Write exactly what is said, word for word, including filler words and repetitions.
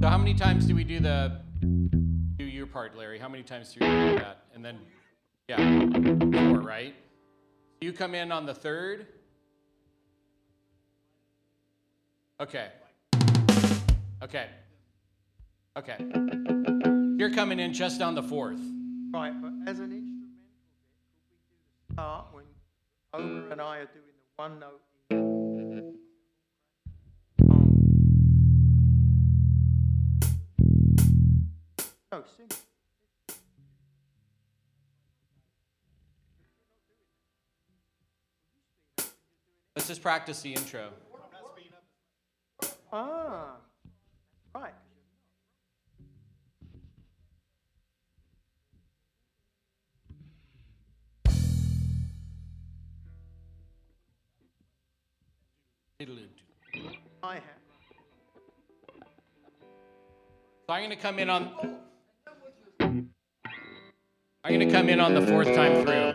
how many times do we do the, do your part, Larry? How many times do we do that? And then, yeah, four, right? You come in on the third? Okay. Okay. Okay. You're coming in just on the fourth. Right, but as an instrumental bit, could we do the start when Omer and I are doing the one note in No, sing. Let's just practice the intro. Ah, right. I have. So I'm going to come in on. I'm going to come in on the fourth time through.